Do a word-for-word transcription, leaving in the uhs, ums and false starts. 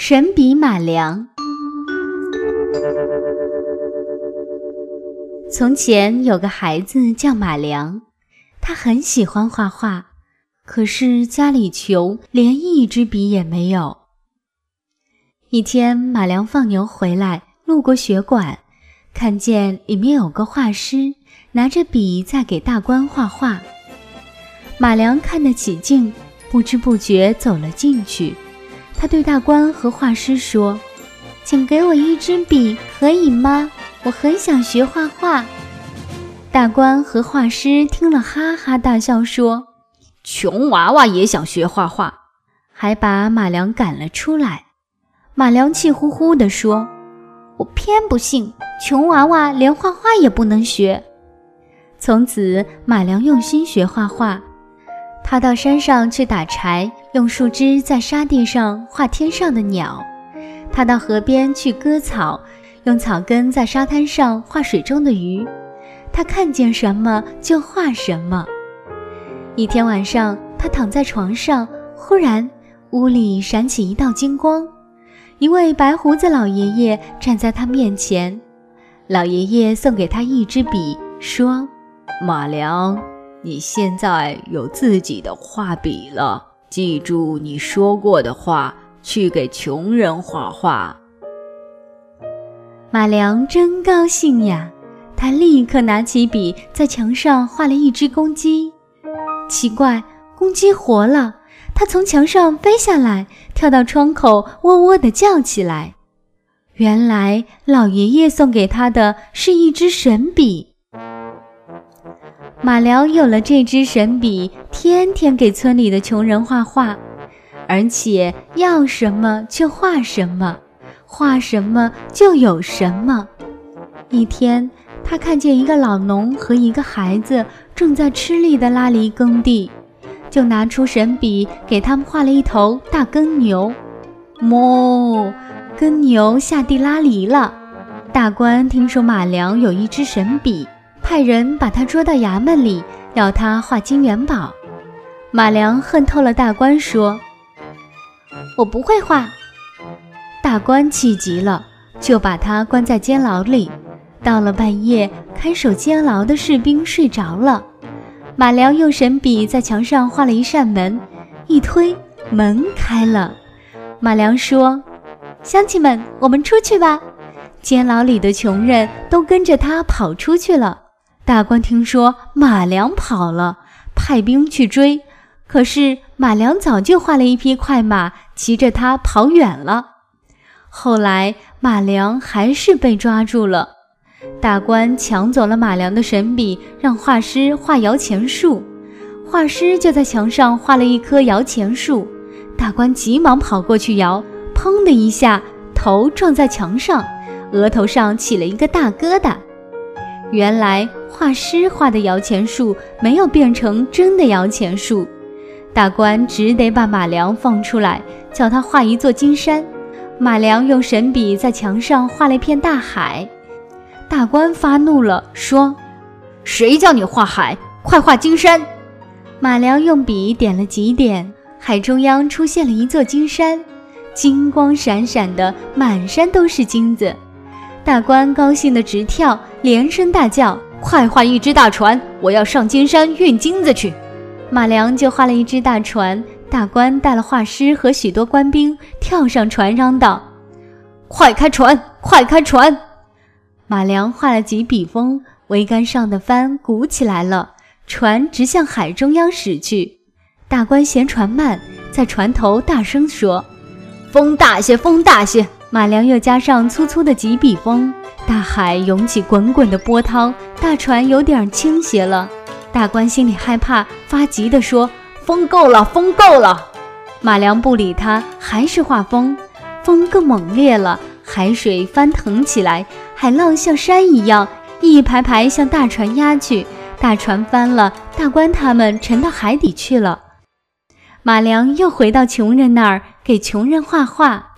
神笔马良。从前有个孩子叫马良，他很喜欢画画，可是家里穷，连一支笔也没有。一天，马良放牛回来，路过学馆，看见里面有个画师拿着笔在给大官画画。马良看得起劲，不知不觉走了进去。他对大官和画师说：“请给我一支笔，可以吗？我很想学画画。”大官和画师听了哈哈大笑，说：“ 穷娃娃也想学画画。” 还把马良赶了出来。马良气呼呼地说：“我偏不信，穷娃娃连画画也不能学。”从此，马良用心学画画。他到山上去打柴，用树枝在沙地上画天上的鸟；他到河边去割草，用草根在沙滩上画水中的鱼。他看见什么就画什么。一天晚上，他躺在床上，忽然屋里闪起一道金光，一位白胡子老爷爷站在他面前。老爷爷送给他一支笔，说：“ 马良，你现在有自己的画笔了，记住你说过的话，去给穷人画画。” 马良真高兴呀，他立刻拿起笔在墙上画了一只公鸡。奇怪，公鸡活了，它从墙上飞下来，跳到窗口，喔喔地叫起来。原来老爷爷送给他的是一支神笔。马良有了这支神笔，天天给村里的穷人画画，而且要什么就画什么，画什么就有什么。一天，他看见一个老农和一个孩子正在吃力地拉犁耕地，就拿出神笔给他们画了一头大耕牛。哞，耕牛下地拉犁了。大官听说马良有一支神笔，派人把他捉到衙门里，要他画金元宝。马良恨透了大官，说：“我不会画。”大官气急了，就把他关在监牢里。到了半夜，看守监牢的士兵睡着了，马良用神笔在墙上画了一扇门，一推，门开了。马良说：“乡亲们，我们出去吧。”监牢里的穷人都跟着他跑出去了。大官听说马良跑了，派兵去追，可是马良早就画了一匹快马，骑着它跑远了。后来马良还是被抓住了。大官抢走了马良的神笔，让画师画摇钱树。画师就在墙上画了一棵摇钱树。大官急忙跑过去摇，砰的一下，头撞在墙上，额头上起了一个大疙瘩。原来画师画的摇钱树没有变成真的摇钱树。大官只得把马良放出来，叫他画一座金山。马良用神笔在墙上画了一片大海。大官发怒了，说：“ 谁叫你画海？快画金山！” 马良用笔点了几点，海中央出现了一座金山，金光闪闪的，满山都是金子。大官高兴得直跳，连声大叫：“ 快画一只大船，我要上金山运金子去！” 马良就画了一只大船，大官带了画师和许多官兵跳上船，嚷道：“ 快开船，快开船！” 马良画了几笔锋，桅杆上的帆鼓起来了，船直向海中央驶去。大官嫌船慢，在船头大声说：“ 风大些，风大些！” 马良又加上粗粗的几笔锋，大海涌起滚滚的波涛，大船有点倾斜了。大官心里害怕，发急地说：“ 风够了，风够了！” 马良不理他，还是画风，风更猛烈了，海水翻腾起来，海浪像山一样，一排排向大船压去。大船翻了，大官他们沉到海底去了。马良又回到穷人那儿，给穷人画画。